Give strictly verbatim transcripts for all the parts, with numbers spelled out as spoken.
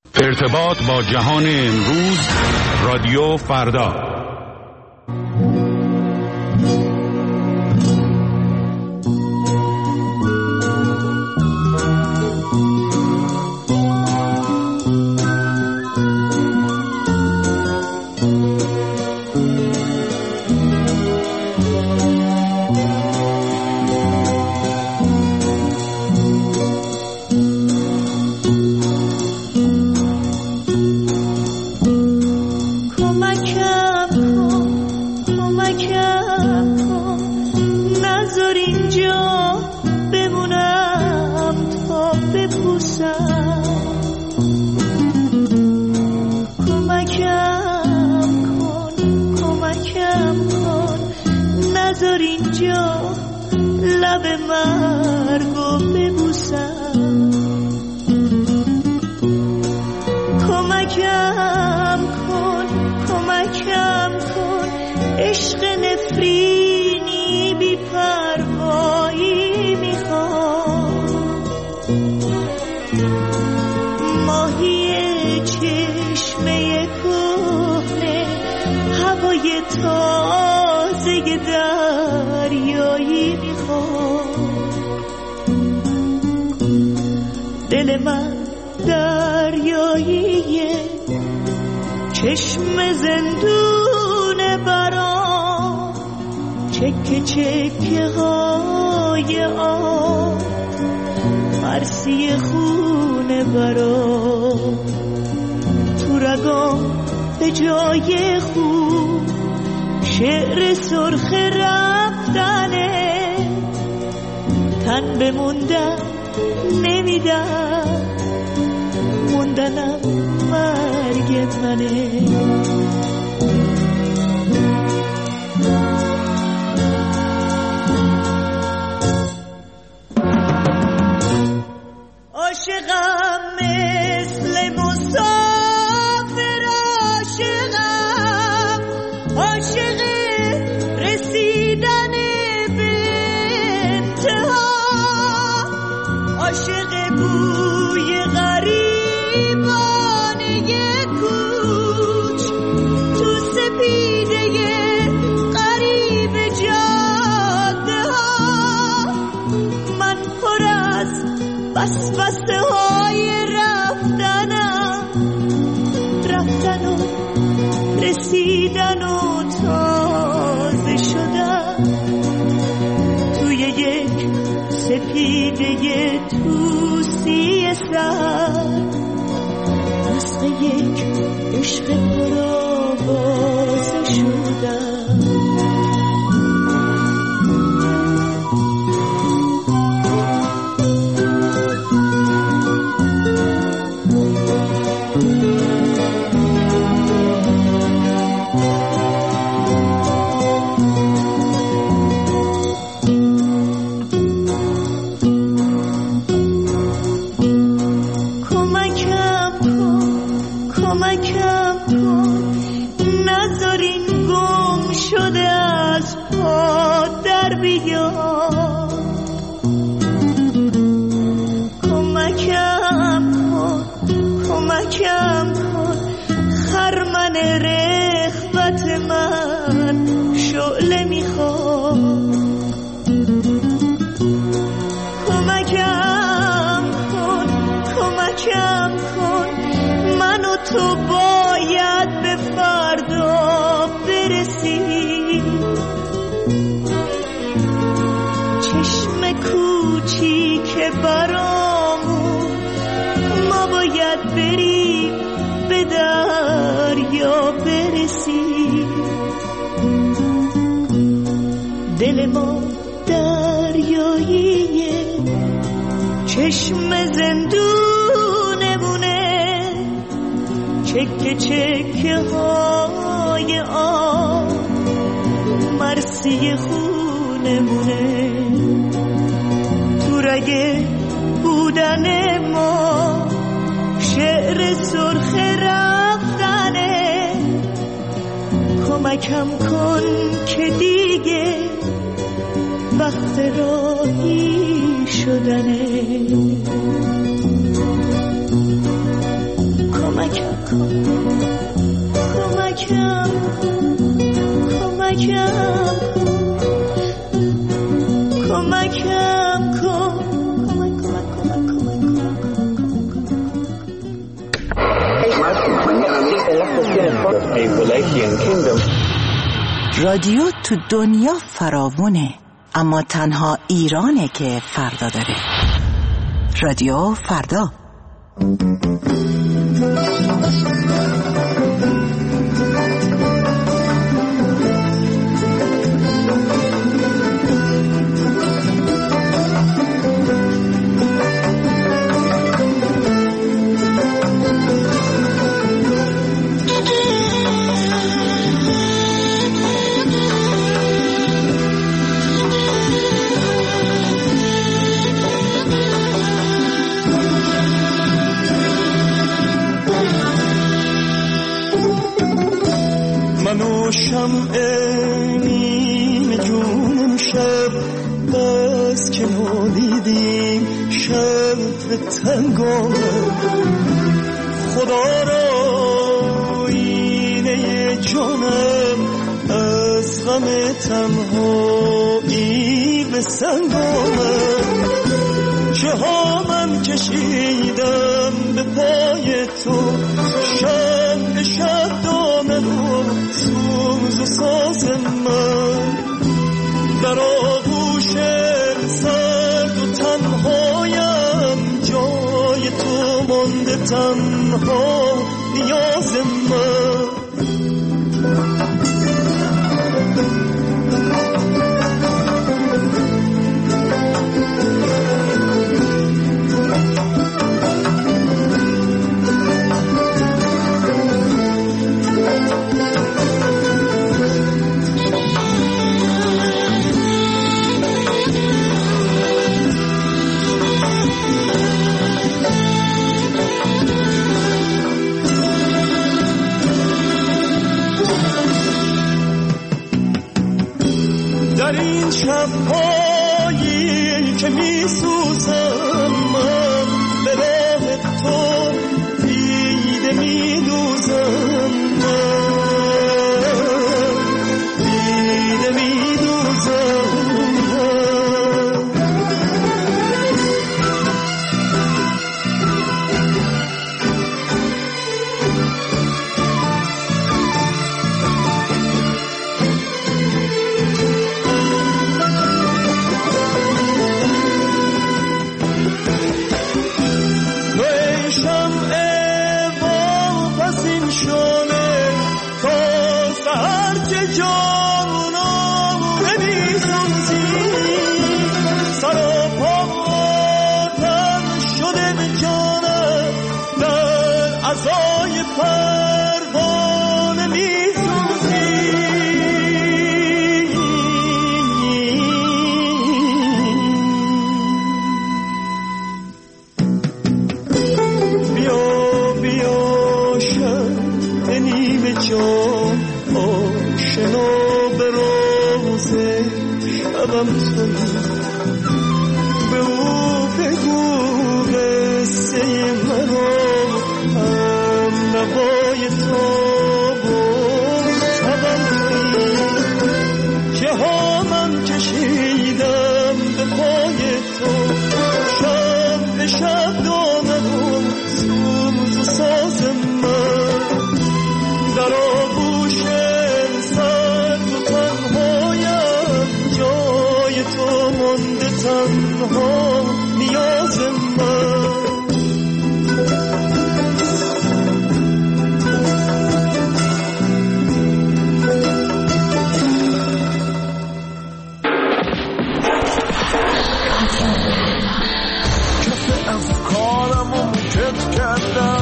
ارتباط با جهان امروز، رادیو فردا. دل من دریاییه، چشم زندون برام، چکه چکه های آب، مرسی خونه برام، تو رگام به جای خوب شعر سرخ رفتنه، تن بموندن نمیدم، موندنم مرگ منه. عاشقم مثل مسافر، عاشقم عاشق رسیدن به انتها، عاشق بوی غریبانه کوچ تو سپیده غریب جاده ها، من پر از بس بسته های رفتنم، رفتن و رسیدن و تازه شدن، توی یک سپیده توسی سر، نسخه یک عشق پرآوازه شدن. تو باید به فردا برسی، چشم کوچیک برامون، ما باید بریم به دریا برسی، دل ما دریاییه، چشم زندونمونه، چکه چکه های آب، مرسی خونمونه، تو رگ بودن ما شعر سرخ رفتنه، کمکم کن که دیگه وقت راهی شدنه. کن کمکم کمکم کمکم کن کمک کمک کمک کمک. رادیو تو دنیا فراوونه، اما تنها ایرانه که فردا داره. رادیو فردا. منو شمع نیم جونم شب بس که ندیدیم شب تنگانم خدا را اینه جانم از غم تنهایی به سنگانم چه ها من کشیدم به پای تو شب شب دامن و سوز و ساز من در آغوش سرد و تنهایم جای تو مانده تنها نیاز من در این شب‌هایی که می‌سوزم من به راه تو دیده می‌دوزم من دیده می‌دوزم به او بگو قصه مرا هم نوای تو تبم که ها من کشیدم به پای تو شب به شب دامن و سوز و ساز من در آغوش سرد و تنهایم جای تو مانده تنها نیاز من کف افکارم رو کت کردم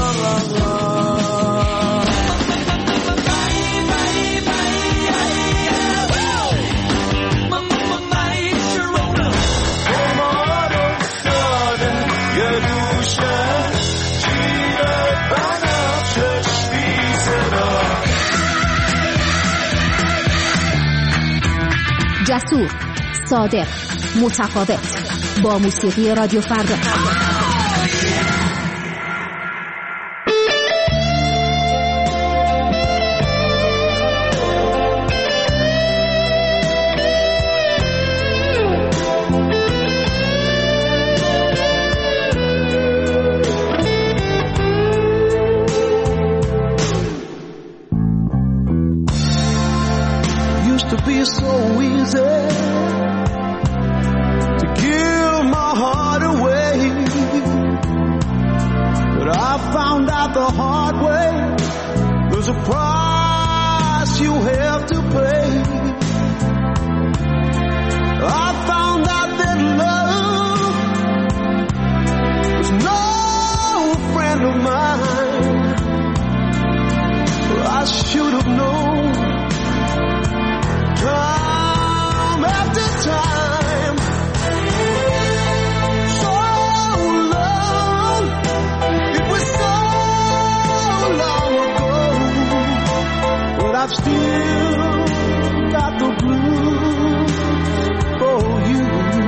جسور، صادق، متفاوت با موسیقی رادیو فردا. so easy to give my heart away, but I found out the hard way there's a price you have to pay. I found out that love was no friend of mine. I should have known time after time. So long, it was so long ago, but I've still got the blues for you.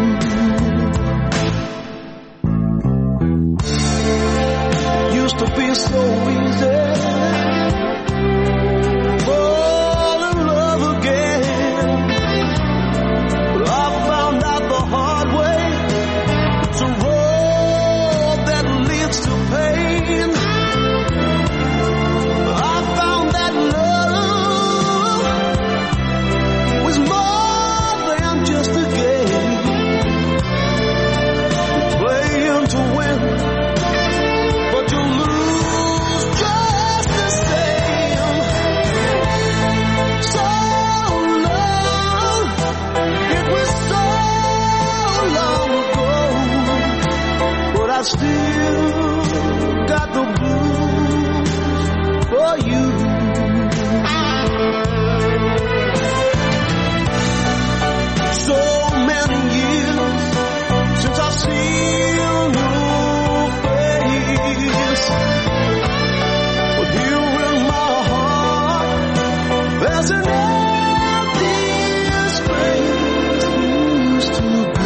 Used to be so easy fall in love again, but I found out the hard way it's a road that leads to pain. I found that love was more than just a game, playing to win, but you lose just the same. So long, it was so long ago, but I still got the blues for you. So many years since I've seen your face, but here in my heart there's an empty space used to be.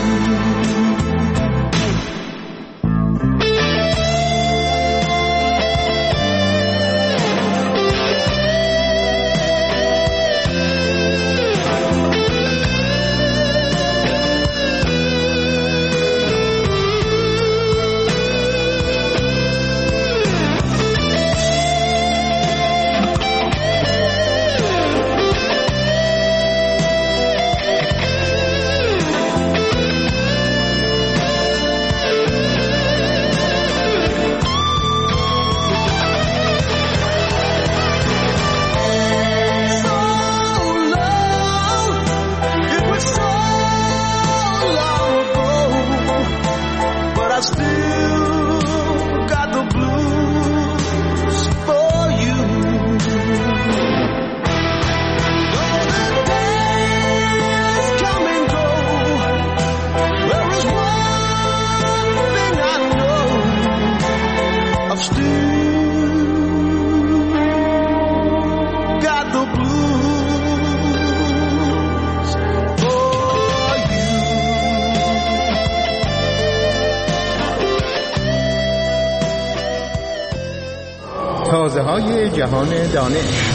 تازه‌های جهان دانش.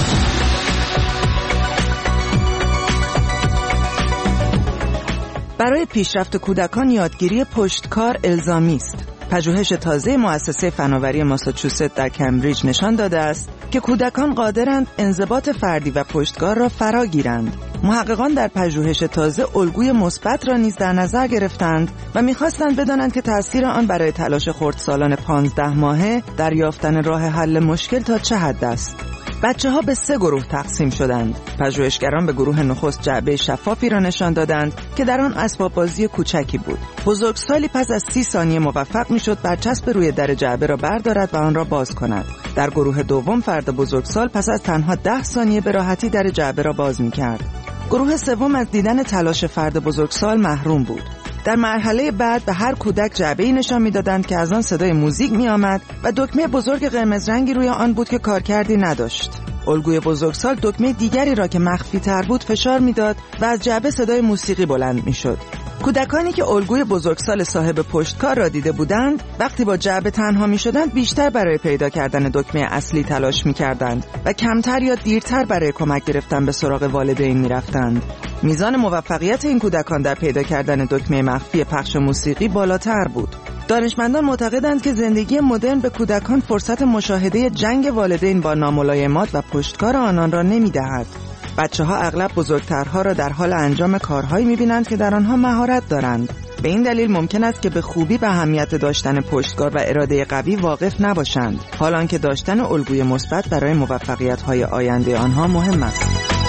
برای پیشرفت کودکان یادگیری پشتکار الزامی است. پژوهش تازه مؤسسه فناوری ماساچوست در کمبریج نشان داده است که کودکان قادرند انضباط فردی و پشتکار را فرا گیرند. محققان در پژوهش تازه الگوی مثبت را نیز در نظر گرفتند و می‌خواستند بدانند که تأثیر آن برای تلاش خردسالان پانزده ماهه در یافتن راه حل مشکل تا چه حد است. بچه‌ها به سه گروه تقسیم شدند. پژوهشگران به گروه نخست جعبه شفافی را نشان دادند که در آن اسباب بازی کوچکی بود. بزرگسالی پس از سی ثانیه موفق می‌شد برچسب روی در جعبه را بردارد و آن را باز کند. در گروه دوم فرد بزرگسال پس از تنها ده ثانیه به راحتی در جعبه را باز می‌کرد. گروه سوم از دیدن تلاش فرد بزرگسال محروم بود. در مرحله بعد به هر کودک جعبه‌ای نشان می‌دادند که از آن صدای موزیک می‌آمد و دکمه بزرگ قرمز رنگی روی آن بود که کارکردی نداشت. الگوی بزرگسال دکمه دیگری را که مخفی‌تر بود فشار می‌داد و از جعبه صدای موسیقی بلند می‌شد. کودکانی که الگوی بزرگسال صاحب پشتکار را دیده بودند، وقتی با جعبه تنها می‌شدند بیشتر برای پیدا کردن دکمه اصلی تلاش می‌کردند و کمتر یا دیرتر برای کمک گرفتن به سراغ والدین می‌رفتند. میزان موفقیت این کودکان در پیدا کردن دکمه مخفی پخش موسیقی بالاتر بود. دانشمندان معتقدند که زندگی مدرن به کودکان فرصت مشاهده جنگ والدین با ناملایمات و پشتکار آنان را نمی‌دهد. بچه‌ها اغلب بزرگترها را در حال انجام کارهایی می‌بینند که در آنها مهارت دارند. به این دلیل ممکن است که به خوبی به اهمیت داشتن پشتکار و اراده قوی واقف نباشند، حالان که داشتن الگوی مثبت برای موفقیت‌های آینده آنها مهم است.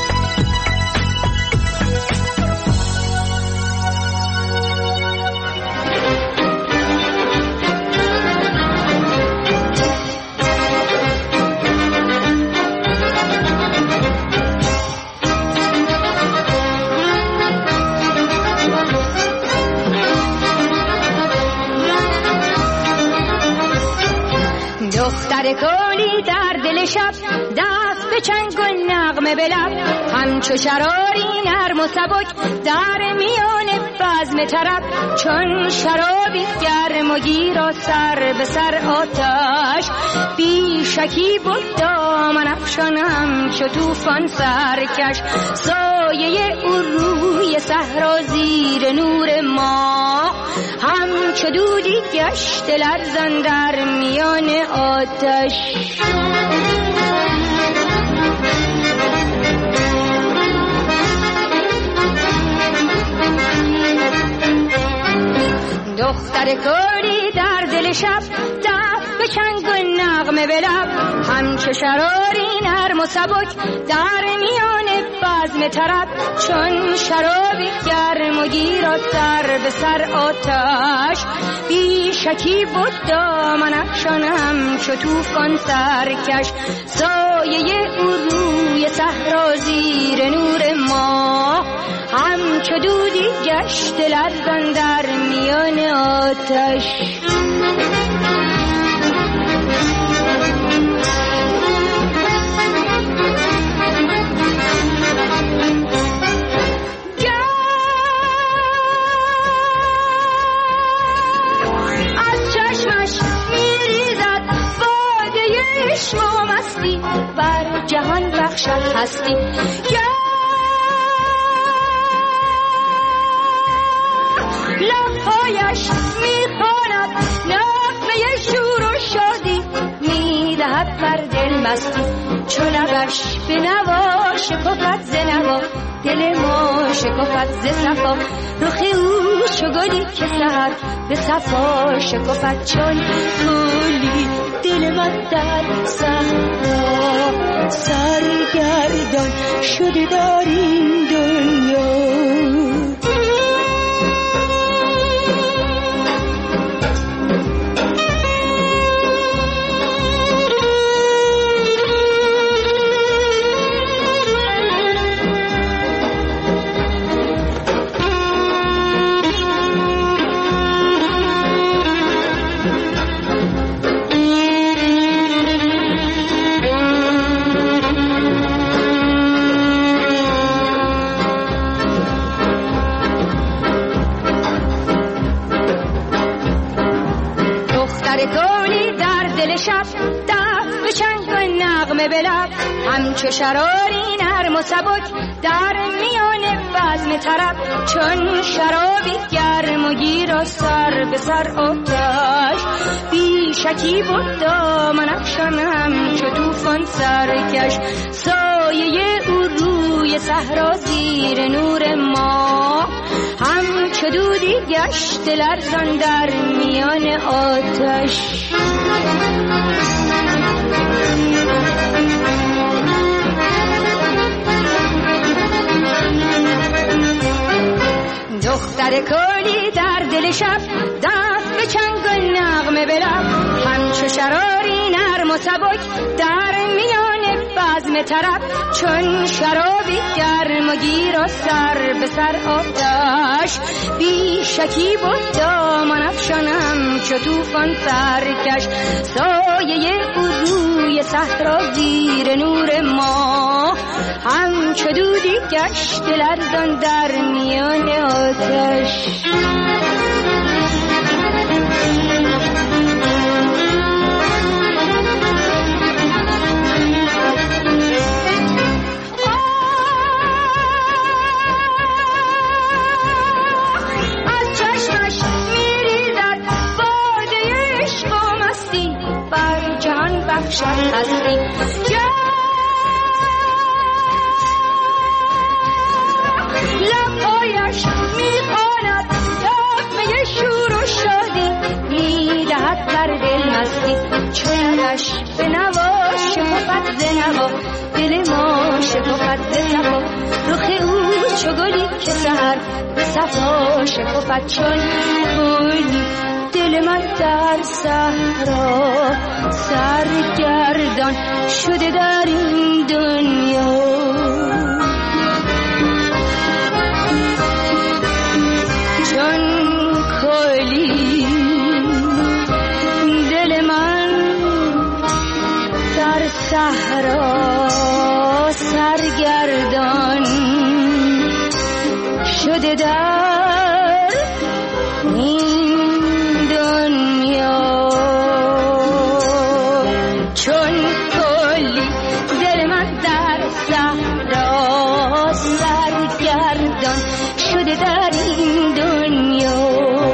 دختر کولی در دل شب دست به چنگ و نغمه به لب، همچو شراری نرم و سبک در میان بزم طرب، چون شرابی گرم و گیر و سر به سر آتش، بی شکی بود دامن افشان همچو طوفان سرکش، سایه او روی صحرا زیر نور ماه، همچو دودی گشت لرزان در میان آتش. دختر کولی در دل شب دست به چنگ و نغمه به لب، همچو شراری نرم و سبک در میان بزم طرب، چون شرابی گرم و گیر و سر به سر آتش، بی شکی بود دامن افشان همچو طوفان سرکش، سایه او روی صحرا زیر نور ماه، همچو دودی گشت لرزان در میان آتش. از چشمش میریزد باده عشق و مستی، بر جهان بخشد هستی. لبهایش میخواند نغمه شور و شادی، میدهد بر دل مستی، چو لبش به نوا شکفت ز نوا، دل ما شکفت ز صفا، رخ او چو گلی که سحر به صفا شکفت، چون گلی دل من در صحرا سرگردان شده در این دنیا. همچو شراری نرم و سبک در میان بزم طرب، چون شرابی گرم و گیر و سر به سر آتش، بی شکی بود دامن افشان همچو طوفان سرکش، سایه او روی صحرا زیر نور ماه، همچو دودی گشت لرزان در میان آتش. دختر کولی در دل شب دست به چنگ و نغمه به لب، همچو شراری نرم و سبک در میان بزم طرب، چون شرابی گرم و گیر و سر به سر آتش، بی شکی بود دامن افشان همچو طوفان سرکش، سایه او روی صحرا زیر نور ماه، همچو دودی گشت لرزان در میان آتش. بخشد هستی، لبهایش میخواند نغمه شور و شادی، میدهد بر دل مستی چونش به نوا شکفت ز نوا، دل ما شکفت ز صفا، رخ او چو گلی که سحر به صفا شکفت چون گلی. دل من در صحرا سرگردان شده در این دنیا، چون کلی دل من در صحرا سرگردان شده در این دنیا، چون کلی دل من در صحرا سرگردان شده در این دنیا.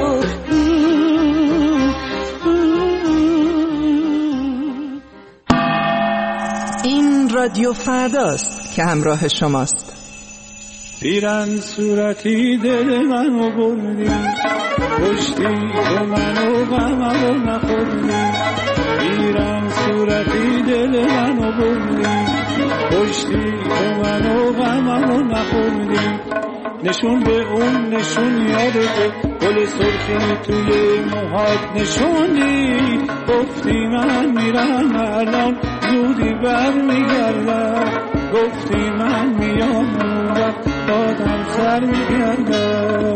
این رادیو فرداست که همراه شماست. پیرن صورتی دل منو بردی، پشتی تو منو غممو نخوردی. پیرن صورتی دل منو بردی، پشتی تو منو غممو نخوردی. نشون به اون نشون یادت، گل سرخی توی موهات نشوندی. گفتی من میرم الان زودی بر میگردم، گفتی من میام اون وقت دادم سر میگردم.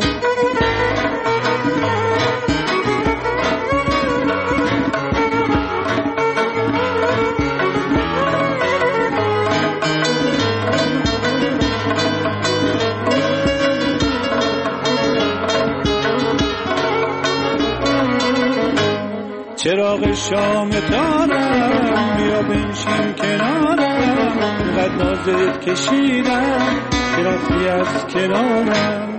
چراغ شام تارم بیا بنشین کنارم، اینقدر نازت کشیدم که رفتی از کنارم.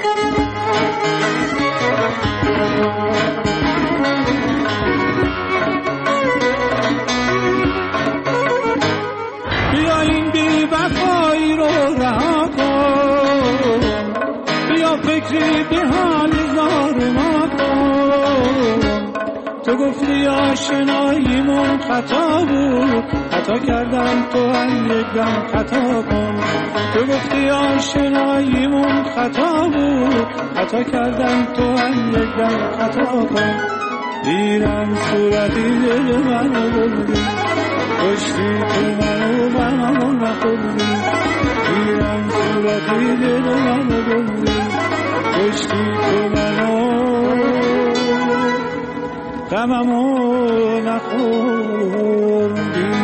بیا این بی وفایی رو رها کن، بیا فکری به حال زار ما کن. تو گفتی آشناییمون خطا بود، خطا کردم تو هم یک دم خطا کن. تو گفتی آشناییمون خطا بود، خطا کردم تو هم یک دم خطا کن. دیرم صورتی دل منو بردی، پشتی تو منو غممو نخوردی. دیرم صورتی دل منو بردی، پشتی تو منو غممو نخوردی.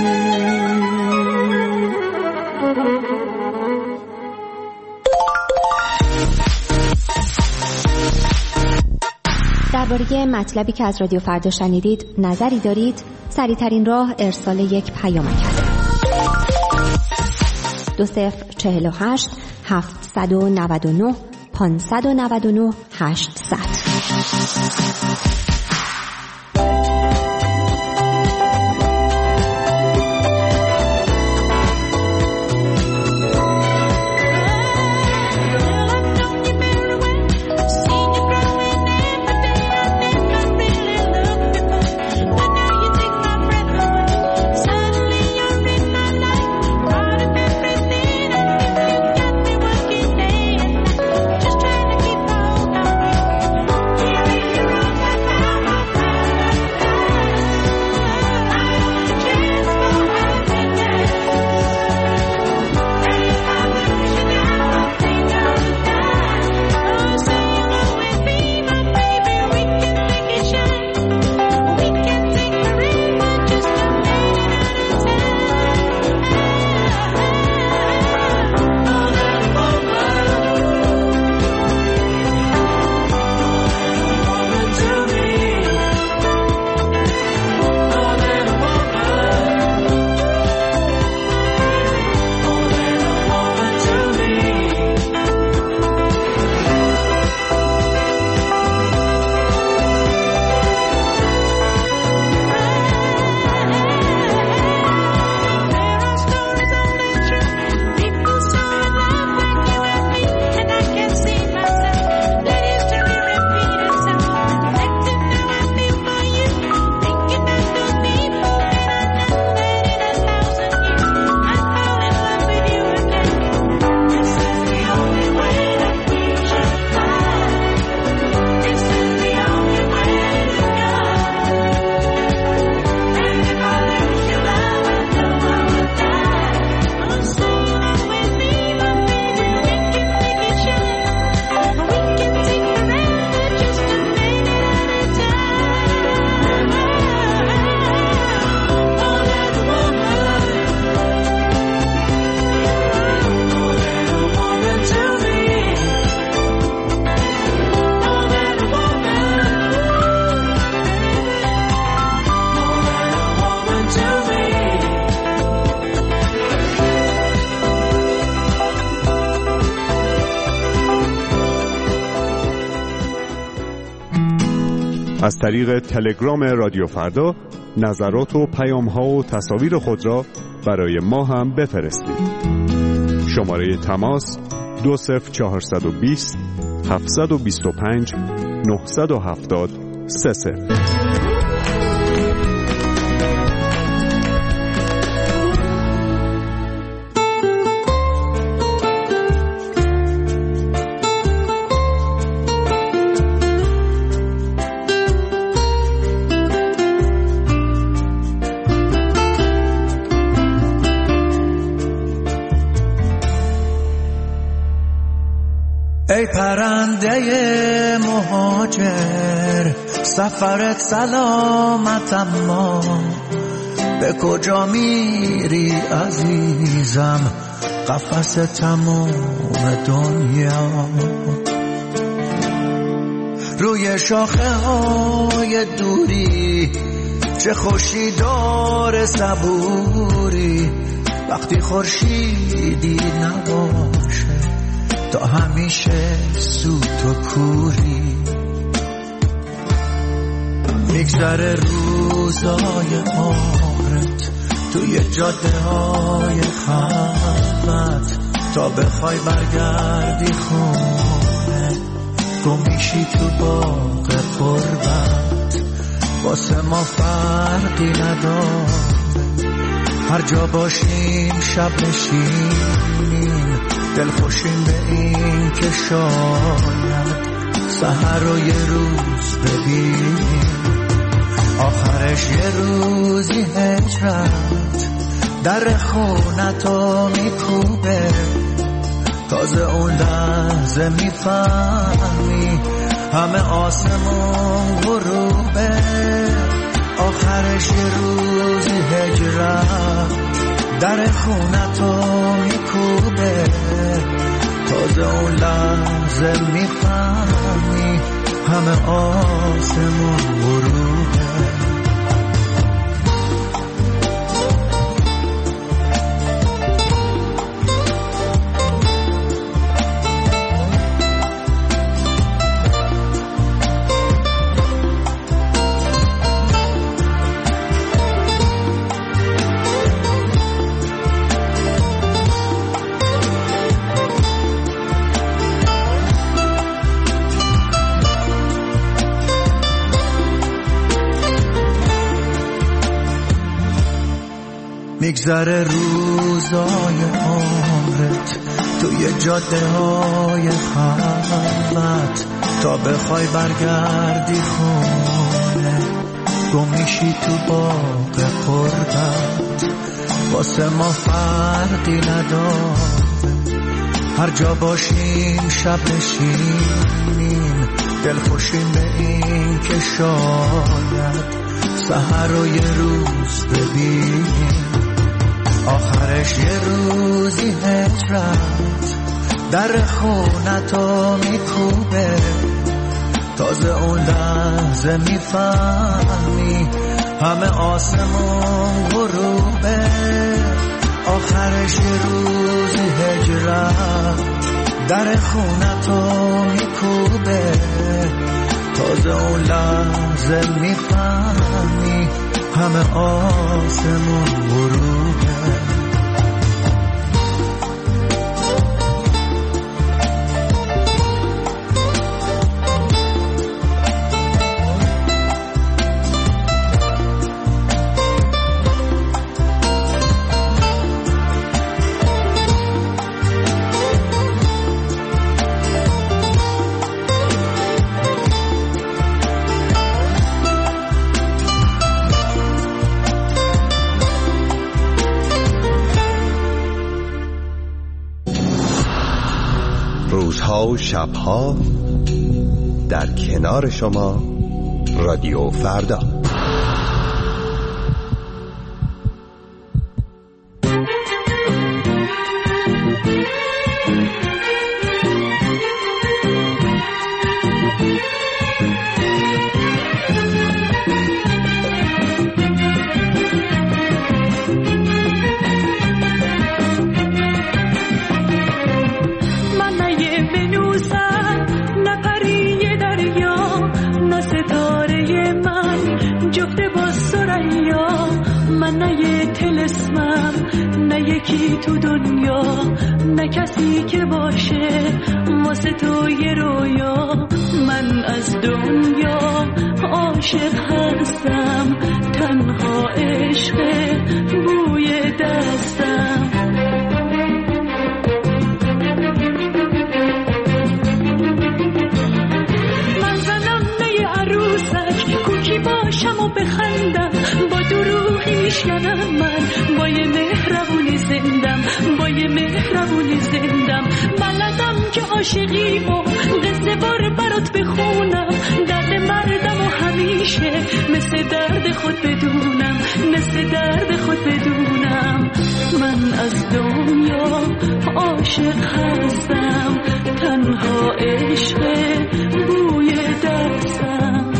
درباره مطلبی که از رادیو فردا شنیدید نظری دارید؟ سریع‌ترین راه ارسال یک پیامک است. دو صفر چهل و هشت هفتصد و نود و نه پانصد و نود و نه هشتصد. Just trying to keep hold on. از طریق تلگرام رادیو فردا نظرات و پیام‌ها و تصاویر خود را برای ما هم بفرستید. شماره تماس دو صفر چهارصد و بیست هفتصد و بیست و پنج نهصد و هفتاد سه صفر. ای پرنده مهاجر سفرت سلامت، اما به کجا میری عزیزم؟ قفس تمام دنیا روی شاخه های دوری، چه خوشی داره صبوری وقتی خورشیدی نباشه، تا همیشه سوت و کوری. میگذره روزای عمرت توی جاده های خلوت، تا بخوای برگردی خونه گم میشی تو باغ قربت. واسه ما فرقی نداره هر جا باشیم، شب نشینیم دل خوشیم به این که شاید سحر رو یه روز ببینیم. آخرش یه روزی هجرت در خونتو میکوبه، تازه اون لحظه میفهمی همه آسمون غروبه. آخرش یه روزی هجرت در خونتو میکوبه، تازه اون لحظه میفهمی همه آسمون غروبه. میگذره روزای عمرت توی جاده های خلوت، تا بخوای برگردی خونه گم میشی تو باغ قربت. واسه ما فرقی نداره هر جا باشیم، شب نشینیم دل خوشیم به این که شاید سحر رو یه روز ببینیم. آخرش یه روزی هجرت در خونتو میکوبه، تازه اون لحظه میفهمی همه آسمون غروبه. آخرش یه روزی هجرت در خونتو میکوبه، تازه اون لحظه میفهمی همه آسمون غروبه. روزها و شبها در کنار شما، رادیو فردا. نه پری دریا نه ستاره من نه یه تلسمم، نه یکی تو دنیا، نه کسی که باشه واسه تو یه رویا. من از دنیا عاشق هستم، تنها عشق بوی دستم. من زنم نه عروسک، کوکی باشم و بخندم، با دروحی میشکنم من، با یه مهربونی زندم، با یه مهربونی زندم. بلدم که عاشقی و قصه بار برات بخونم، درد مردم و همیشه مثل درد خود بدونم، مثل درد خود بدونم. من از دنیا عاشق هستم، تنها عشق بوی دستم.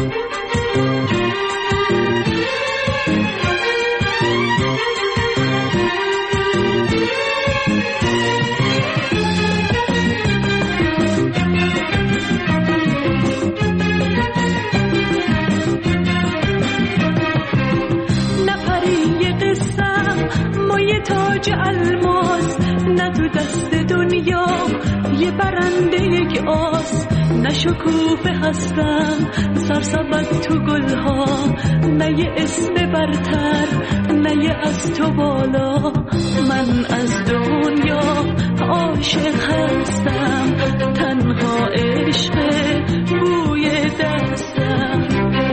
تاج الماس نه تو دست دنیا، یه برنده یک آس. نه شکوفه هستم سرسبد تو گلها، نه یه اسم برتر، نه یه از تو بالا. من از دنیا عاشق هستم، تنها عشق بوی دستم.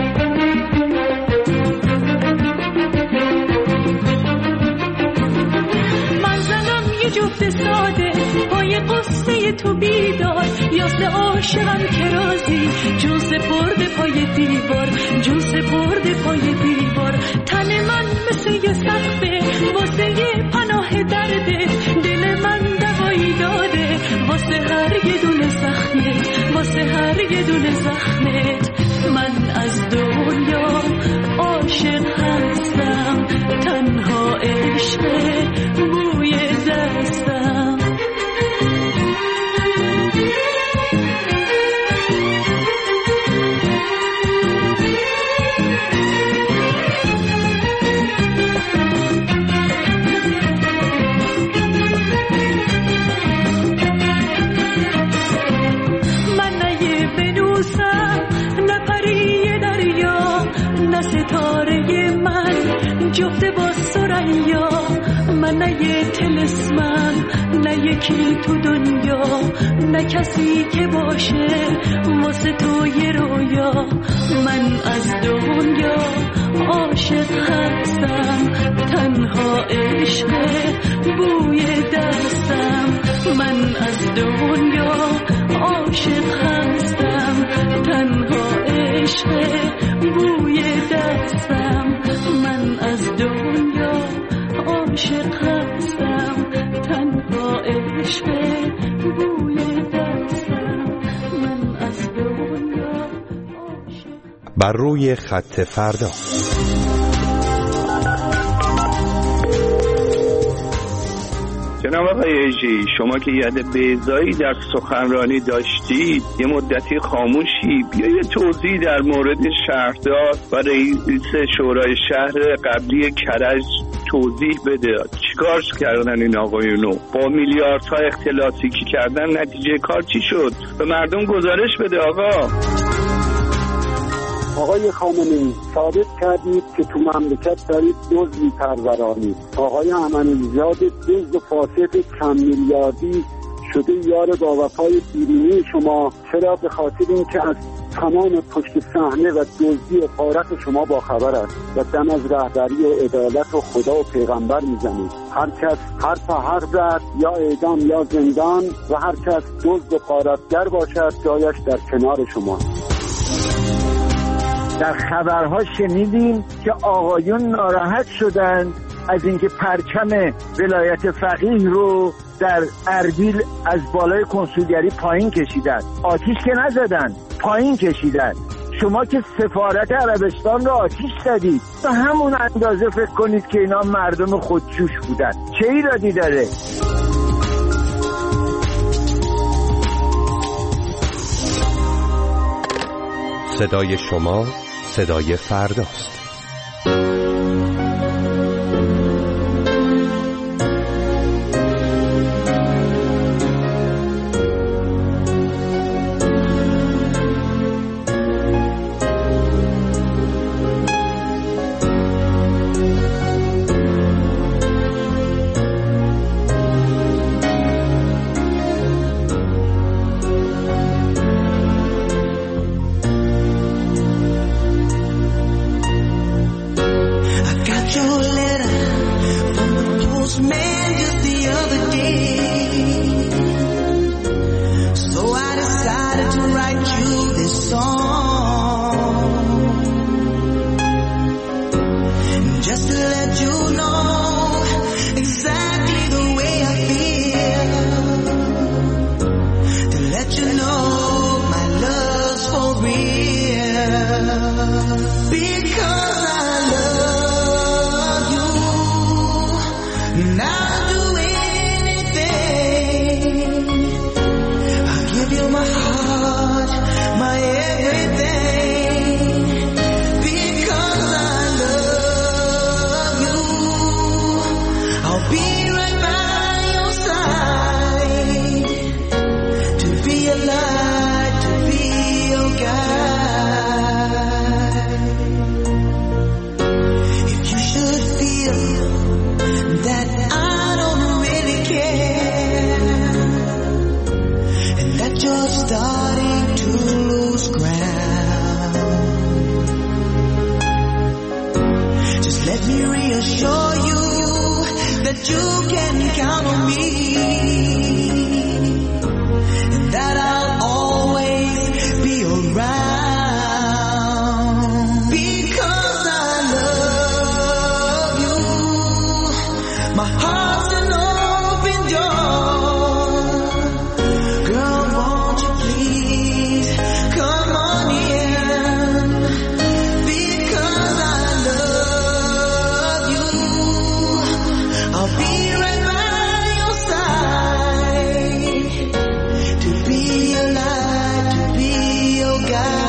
جفت ساده پای قصه تو بیدار، یاست عاشقم که رازی جون سپرده پای دیوار، جون سپرده پای دیوار. تن من مثل یه سقفه واسه یه پناه درده، دل من دوایی داده واسه هر یه دونه زخمت، واسه هر یه دونه زخمت. من از دنیا عاشق هستم، تنها عشق بوی دستم. من نه یه بنوسم، نه پری دریا، نه ستاره من جفت با سریا. من نه یه تلسمم، نه یکی تو دنیا، نه کسی که باشه واسه تو یه رویا. من از دنیا عاشق هستم، تنها عشق بوی دستم. من از دنیا عاشق هستم، تنها عشق بوی دستم. من از دنیا عاشق هستم، تنها عشق بوی دستم. من از دنیا عاشق. بر روی خط فردا. جناب آقای ایجی، شما که ید بیضایی در سخنرانی داشتید، یه مدتی خاموشی، بیا یه توضیح در مورد شهردار و رئیس شورای شهر قبلی کرج توضیح بده. چیکار کردن این آقایونو؟ با میلیاردها اختلاسی که کردن نتیجه کار چی شد؟ به مردم گزارش بده آقا. آقای خامنه‌ای، ثابت کردید که تو مملکت دارید دزد می‌پرورانید. آقای احمدی‌نژاد دزد و فاسد چند میلیاردی شده یار با وفای بیرونی شما. چرا؟ به خاطر اینکه از تمام پشت صحنه و دزدی و غارت شما با خبر است و دم از رهبری و عدالت و خدا و پیغمبر میزنید. هر کس هر تا حق زد یا اعدام یا زندان و هر کس دزد و غارتگر باشد جایش در کنار شما. در خبرها شنیدیم که آقایون ناراحت شدند از اینکه پرچم ولایت فقیه رو در اربیل از بالای کنسولگری پایین کشیدن. آتیش که نزدن، پایین کشیدن. شما که سفارت عربستان رو آتیش زدید، به همون اندازه فکر کنید که اینا مردم خودجوش بودن. چه ایرادی داره؟ صدای شما صدای فرداست. you know exactly the way I feel, to let you know my love's for real, because I love you, and I'll do anything. I'll give you my heart, my everything, because I love you. I'll be right by your side, to be your light, to be your guide. If you should feel that I don't really care, and that you're starting to lose ground, just let me reassure you that you can count on me, and that I'll always be around, because I love you. My heart's an open door. Girl, won't you please come on in, because I love you. I'll be right by your side, to be your light, to be your guide.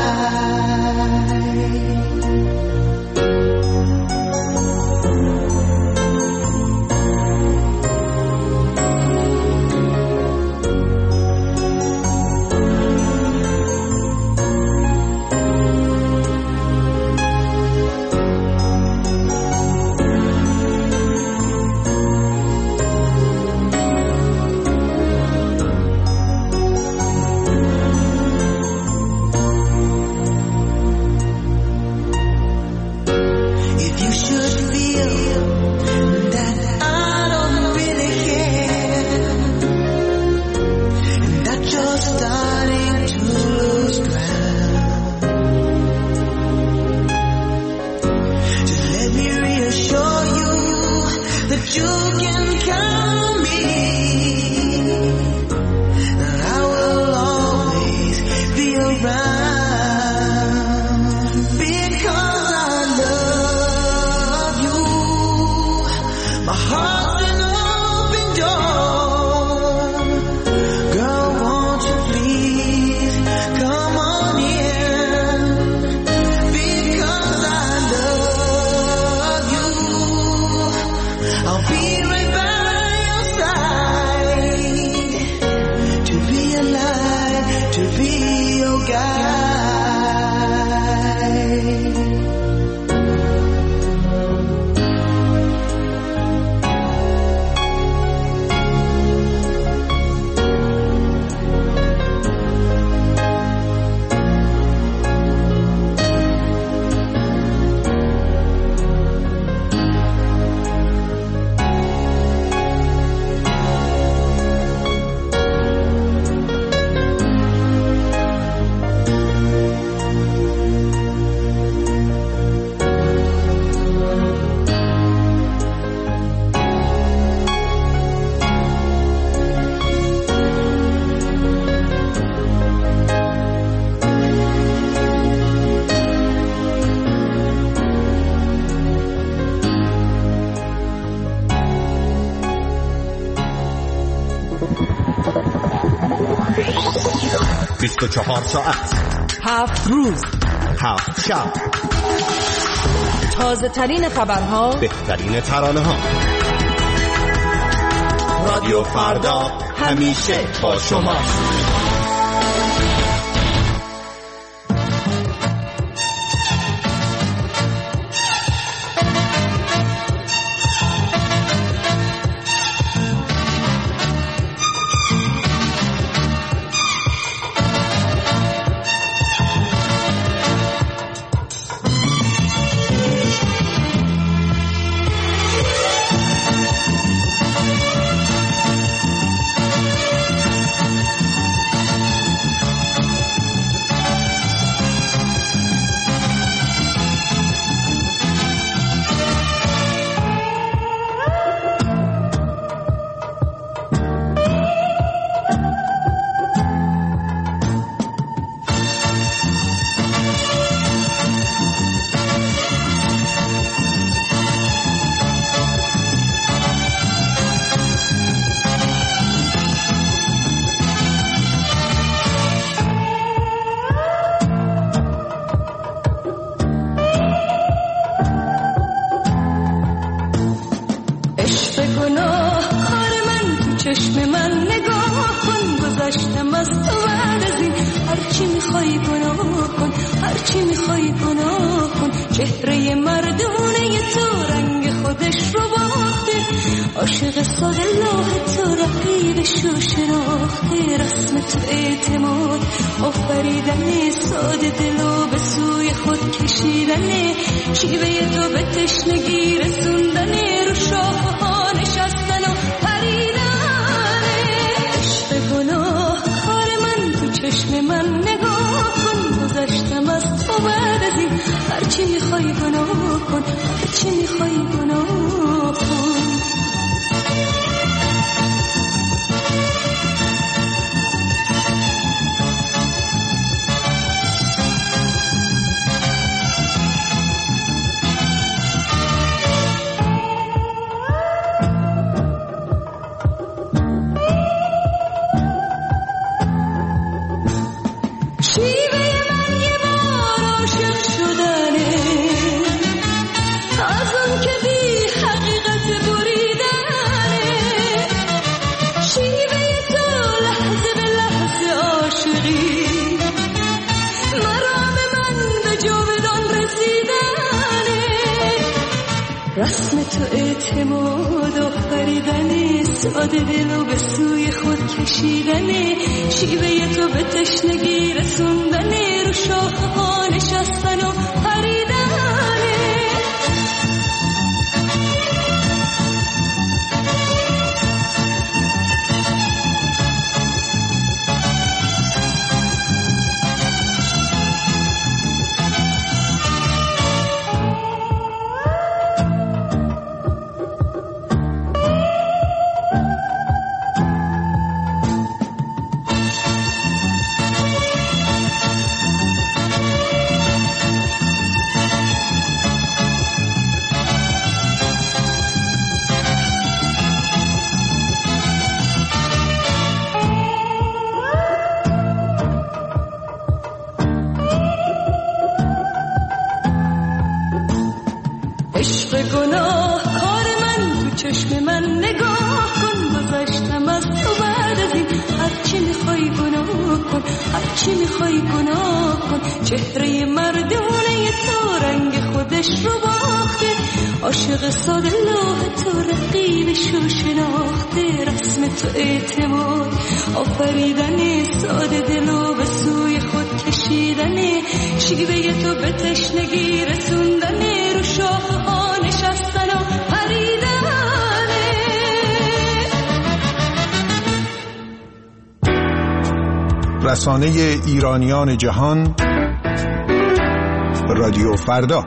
If you should feel that I don't really care, and that you're starting to lose ground, just let me reassure you that you can count on me, and I will always be around, because I love you. My heart's an open door. Girl, won't you please come on in, because I love you. I'll be right by your side, to be your light, to be your guide. بیست و چهار ساعت، هفت روز، هفت شب، تازه ترین خبرها، بهترین ترانه ها. رادیو فردا همیشه با شما. هرچی میخوای گناه کن. چهره مردونه تو رنگ خودش رو باخته، عاشق ساده لاه تو رقیبش رو شناخته. رسم تو اعتماد آفریدن ساده دلو به سوی خود کشیدنه، شیوه تو به تشنگی رسوندنه، رو شاخه ها نشستن و پریدنه. عشق گناه کار من تو چشم من نگاه کن، گذشتم از تو بعد از این هرچی میخوای گناه کن، هرچی میخوای گناه کن. رسم تو اعتماد آفریدنه، ساده دلو به سوی خود کشیدنه، شیوه تو به تشنگی رسوندنه، رو شاخه ها نشستن و پریدنه. هرچی میخوای گناه کن. چهره مردونه تو رنگ خودش رو باخته، عاشق ساده لوح تو رقیبش رو شناخته. رسم تو اعتماد آفریدنه، ساده دلو به سوی خود کشیدنه، شیوه تو به تشنگی رسوندنه، رو شاخه ها نشستن و پریدنه. رسانه ایرانیان جهان، رادیو فردا.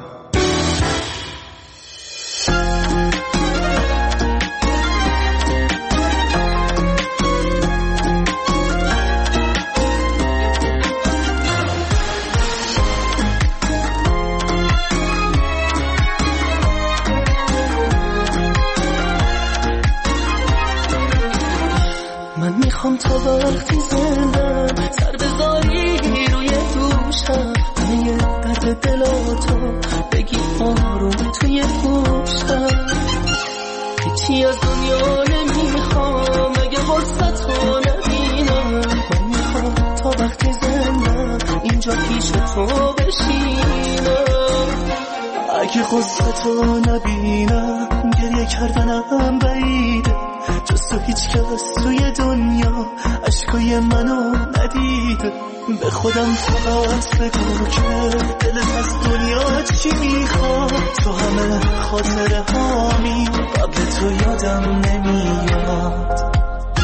من میخوام تا وقتی زندم سر بذاری روی دوشم، همه درد دلاتو بگی آروم توی گوشم. هیچی از دنیا نمیخوام اگه واسطو نبینم. من میخوام تا وقتی زندم اینجا پیش تو بشینم. اگه قصتو نبینم گریه کردنم بعیده، جز تو هیچ کس توی دنیا عشقای منو ندیده. به خودم فقط بگو که دلت از دنیا چی میخواد، تو همه خاطره هامی قبل تو یادم نمیاد.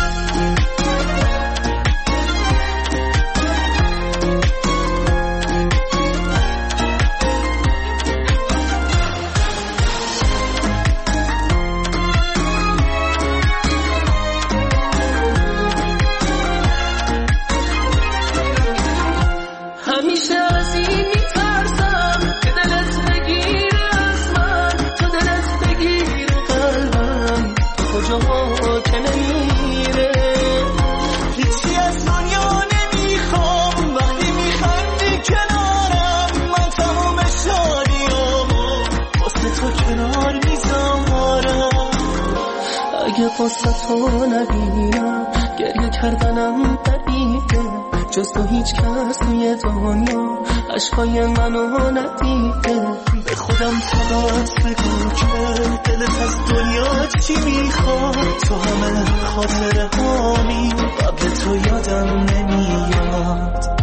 واسطو نبینم گریه کردنم بعیده، جز تو هیچ کس توی دنیا عشقای منو ندیده. به خودم فقط بگو که دلت از دنیا چی میخواد. تو همه خاطره هامی قبل تو یادم نمیاد.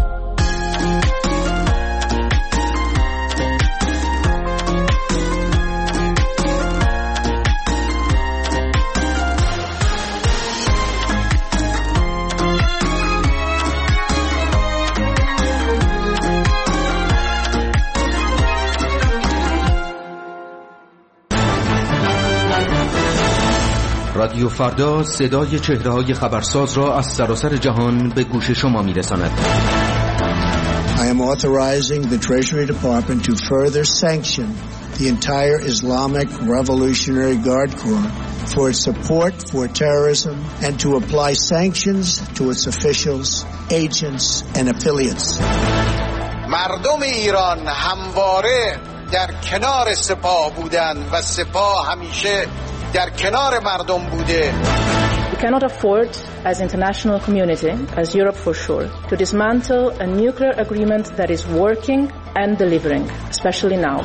رادیو فردا صدای چهره‌های خبرساز را از سراسر جهان به گوش شما می‌رساند. I am authorizing the Treasury Department to further sanction the entire Islamic Revolutionary Guard Corps for its support for terrorism and to apply sanctions to its officials, agents and affiliates. مردم ایران همواره در کنار سپاه بودند و سپاه همیشه در کنار مردم بوده. We cannot afford as international community, as Europe for sure, to dismantle a nuclear agreement that is working and delivering, especially now.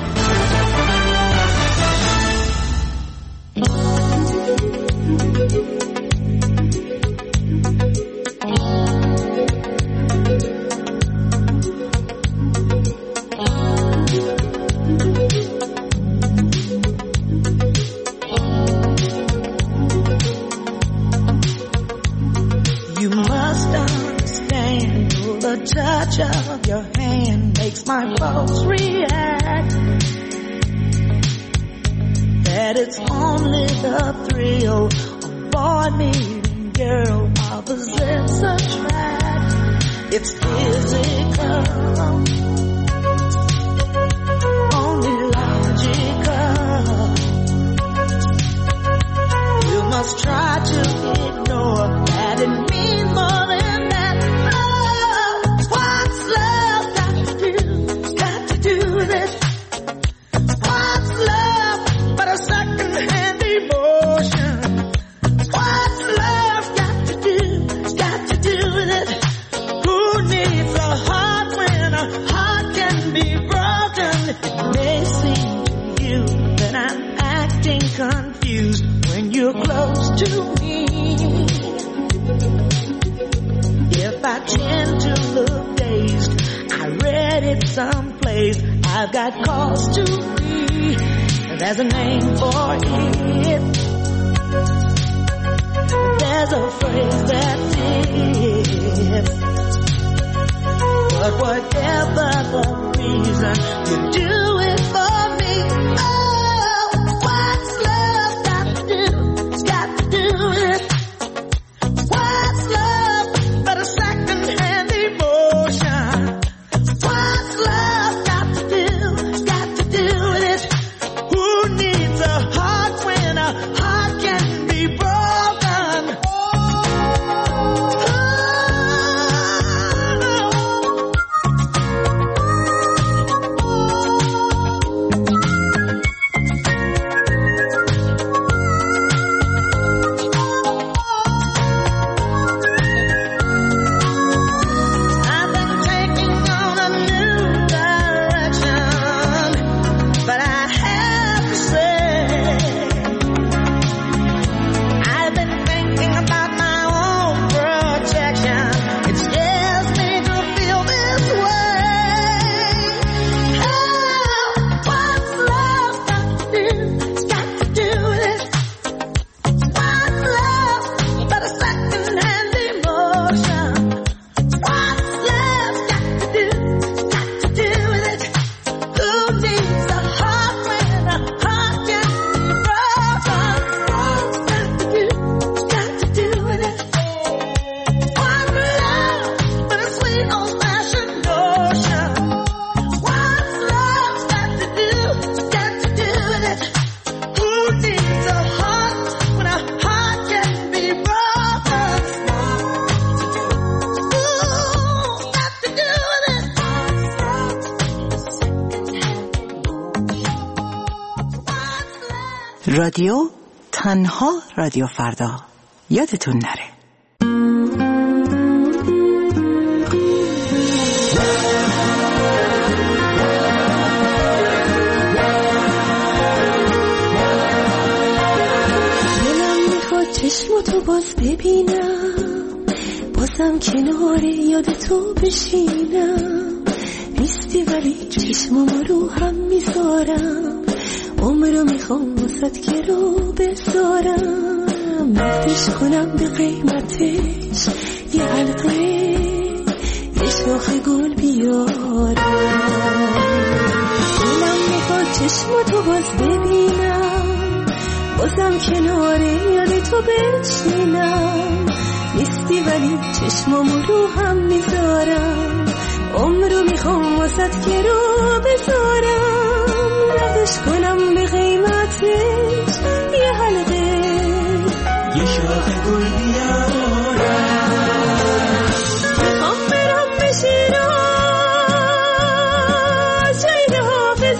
Of your hand makes my pulse react. That it's only the thrill of boy meeting girl opposites attract. It's physical, only logical. You must try to ignore that it means more than that. Confused when you're close to me. If I tend to look dazed, I read it someplace. I've got cause to be. There's a name for it. There's a phrase that fits. But whatever the reason, you do it for me. Oh, رادیو تنها رادیو فردا، یادتون نره. چشماتو باز ببینم، بازم کنار یاد تو بشینم. نیستی ولی چشمامو رو هم میذارم، عمرو میخوام واسد که رو بذارم. نفتش کنم به قیمتش یه حلقه، یه شاخ گل بیارم. دلم میخواد چشماتو باز ببینم، بازم کنار یاد تو بشینم. نیستی ولی چشمامو رو هم میذارم، عمرو میخوام واسد که رو بذارم. نفتش کنم به قیمتش یه حلقه، یه شاخ گل بیارم. میخوام برم به شیراز، شهید حافظ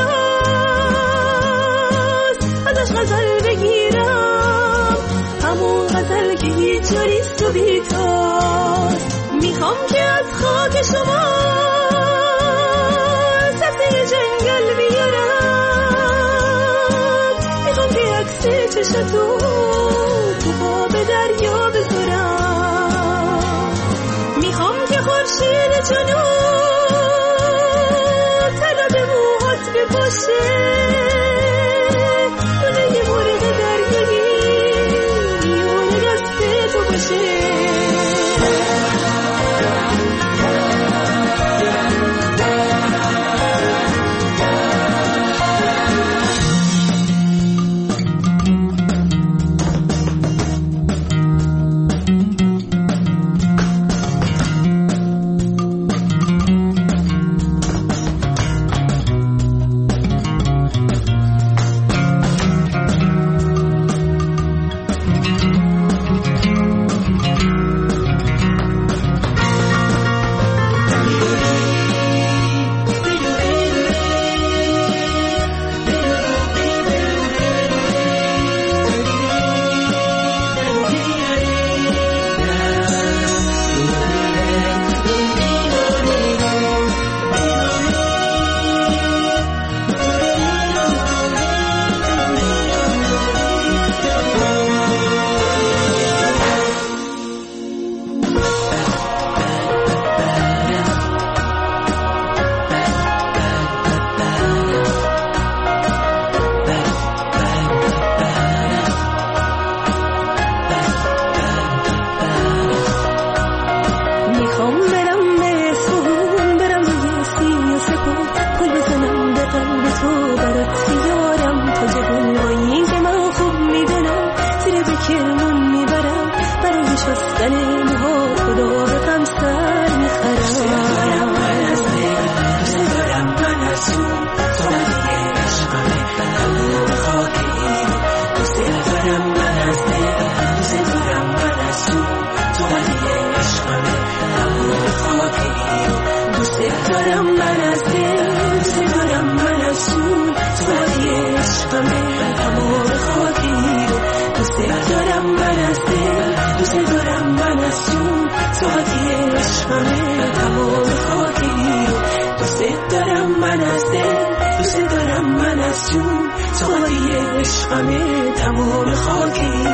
اونجاست، ازش غزل بگیرم، همون غزل که هیچ جاریست و بیتاست. میخوام که از خاک شما سبزه جنگل بیارم. میخوام که عکس چشتو تو آب دریا بذارم. میخوام که خورشید جنوب طلا به موهات بپاشه، دونه یه مرغ دریایی میونه دست تو باشه. عشقمه تمام خاکی